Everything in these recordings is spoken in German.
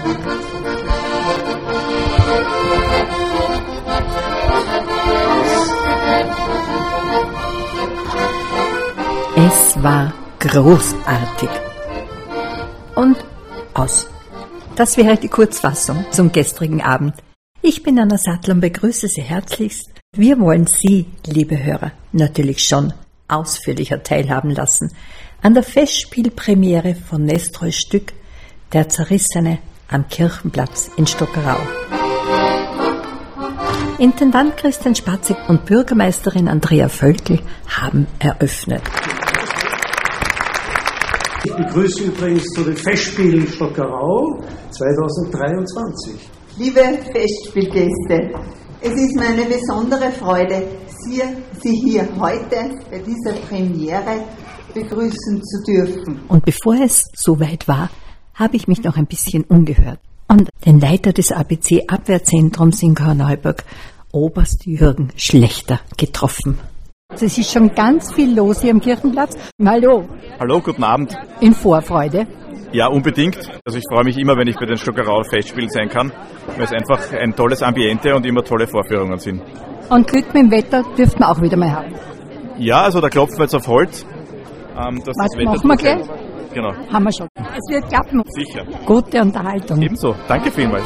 Es war großartig. Und aus. Das wäre die Kurzfassung zum gestrigen Abend. Ich bin Anna Sattler und begrüße Sie herzlichst. Wir wollen Sie, liebe Hörer, natürlich schon ausführlicher teilhaben lassen an der Festspielpremiere von Nestroys Stück Der Zerrissene am Kirchenplatz in Stockerau. Intendant Christian Spatzig und Bürgermeisterin Andrea Völkl haben eröffnet. Ich begrüße übrigens zu den Festspielen Stockerau 2023. Liebe Festspielgäste, es ist mir eine besondere Freude, Sie hier heute bei dieser Premiere begrüßen zu dürfen. Und bevor es soweit war, habe ich mich noch ein bisschen umgehört und den Leiter des ABC-Abwehrzentrums in Korneuburg, Oberst Jürgen Schlechter, getroffen. Es ist schon ganz viel los hier am Kirchenplatz. Hallo. Hallo, guten Abend. In Vorfreude? Ja, unbedingt. Also ich freue mich immer, wenn ich bei den Stockerauer Festspielen sein kann, weil es einfach ein tolles Ambiente und immer tolle Vorführungen sind. Und Glück mit dem Wetter dürften wir auch wieder mal haben. Ja, also da klopfen wir jetzt auf Holz. Dass das Wetter machen wir gleich? Genau. Haben wir schon. Es wird klappen. Sicher. Gute Unterhaltung. Ebenso. Danke vielmals.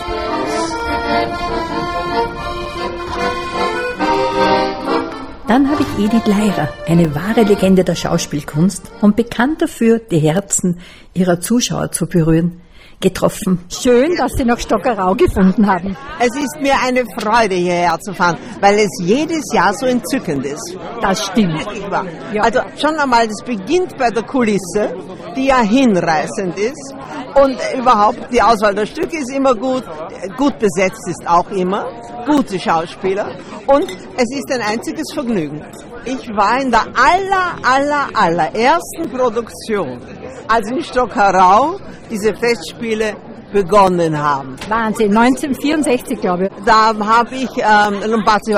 Dann habe ich Edith Leirer, eine wahre Legende der Schauspielkunst und bekannt dafür, die Herzen ihrer Zuschauer zu berühren, getroffen. Schön, dass Sie noch Stockerau gefunden haben. Es ist mir eine Freude, hierher zu fahren, weil es jedes Jahr so entzückend ist. Das stimmt. Ja. Also schon einmal, das beginnt bei der Kulisse, die ja hinreißend ist. Und überhaupt, die Auswahl der Stücke ist immer gut. Gut besetzt ist auch immer. Gute Schauspieler. Und es ist ein einziges Vergnügen. Ich war in der allerersten Produktion, als in Stockerau diese Festspiele begonnen haben. Wahnsinn, 1964, glaube ich. Da habe ich Lombardi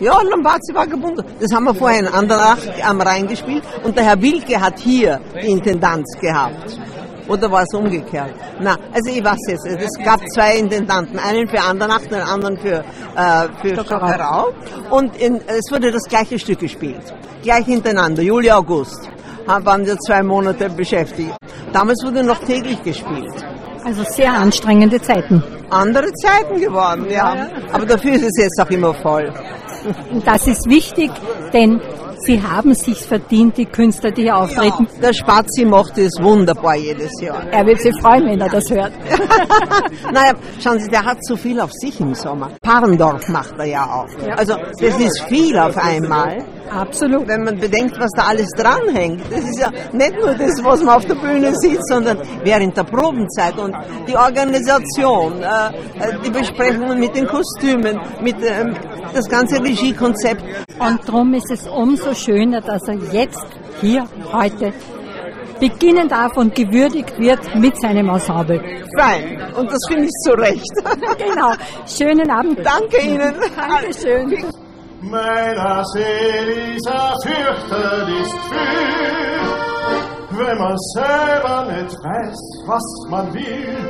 war gebunden. Das haben wir vorher in Andernach am Rhein gespielt und der Herr Wilke hat hier die Intendanz gehabt. Oder war es umgekehrt? Na, also ich weiß jetzt, es gab zwei Intendanten, einen für Andernach, den anderen für Stockerau. Und es wurde das gleiche Stück gespielt, gleich hintereinander, Juli, August. Waren wir 2 Monate beschäftigt. Damals wurde noch täglich gespielt. Also sehr anstrengende Zeiten. Andere Zeiten geworden, ja. Aber dafür ist es jetzt auch immer voll. Das ist wichtig, denn Sie haben sich verdient, die Künstler, die hier auftreten. Ja, der Spazi macht es wunderbar jedes Jahr. Er wird sich freuen, wenn er das hört. Naja, schauen Sie, der hat so viel auf sich im Sommer. Parendorf macht er ja auch. Ja. Also das ist viel auf einmal. Absolut. Wenn man bedenkt, was da alles dranhängt. Das ist ja nicht nur das, was man auf der Bühne sieht, sondern während der Probenzeit und die Organisation, die Besprechungen mit den Kostümen, mit das ganze Regiekonzept. Und darum ist es umso schöner, dass er jetzt hier heute beginnen darf und gewürdigt wird mit seinem Ensemble. Fein. Und das finde ich zu Recht. Genau. Schönen Abend. Danke Ihnen. Dankeschön. Meiner Seele dieser fürchterlich viel, wenn man selber nicht weiß, was man will.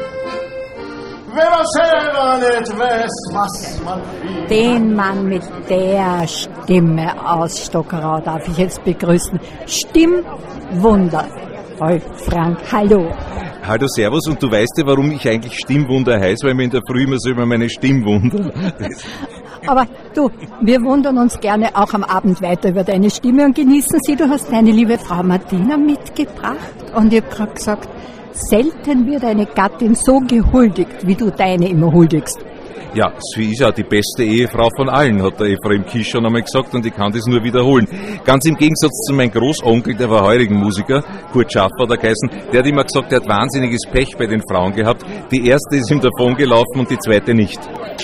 Wenn man selber nicht weiß, was man will. Den Mann mit der Stimme aus Stockerau darf ich jetzt begrüßen. Stimmwunder. Rolf Frank, hallo. Hallo, servus. Und du weißt ja, warum ich eigentlich Stimmwunder heiße, weil mir in der Früh immer so über meine Stimme wundern. Aber du, wir wundern uns gerne auch am Abend weiter über deine Stimme und genießen sie. Du hast deine liebe Frau Martina mitgebracht und ich habe gerade gesagt, selten wird eine Gattin so gehuldigt, wie du deine immer huldigst. Ja, sie ist ja die beste Ehefrau von allen, hat der Ephraim Kisch schon einmal gesagt und ich kann das nur wiederholen. Ganz im Gegensatz zu meinem Großonkel, der war heurigen Musiker, Kurt Schaffer der geheißen, der hat immer gesagt, der hat wahnsinniges Pech bei den Frauen gehabt. Die erste ist ihm davongelaufen und die zweite nicht.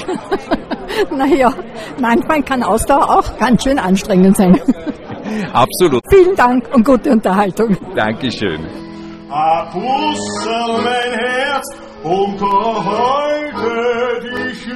Naja, manchmal kann Ausdauer auch ganz schön anstrengend sein. Absolut. Vielen Dank und gute Unterhaltung. Dankeschön. A Pussel, mein Herz, unterhalte dich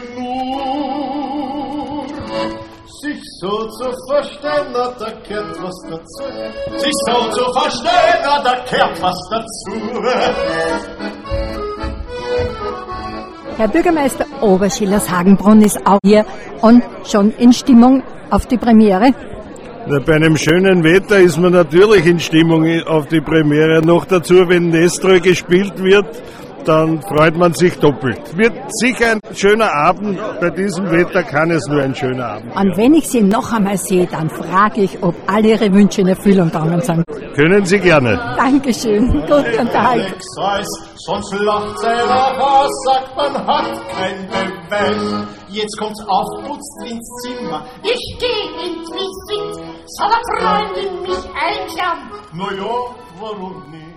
nur. Sich so zu verstehen, da kehrt was dazu. Sich so zu verstehen, da kehrt was dazu. Herr Bürgermeister Oberschillershagenbrunn ist auch hier und schon in Stimmung auf die Premiere. Na, bei einem schönen Wetter ist man natürlich in Stimmung auf die Premiere. Noch dazu, wenn Nestroy gespielt wird, dann freut man sich doppelt. Wird sicher ein schöner Abend. Bei diesem Wetter kann es nur ein schöner Abend werden. Und wenn ich Sie noch einmal sehe, dann frage ich, ob alle Ihre Wünsche in Erfüllung gegangen sind. Können Sie gerne. Dankeschön. Gute Unterhaltung. Sonst lacht selber was, sagt man hat kein Beweis. Jetzt kommt's aufputzt ins Zimmer. Ich geh ins Visit, soll eine Freundin mich einklammern? Na ja, warum nicht?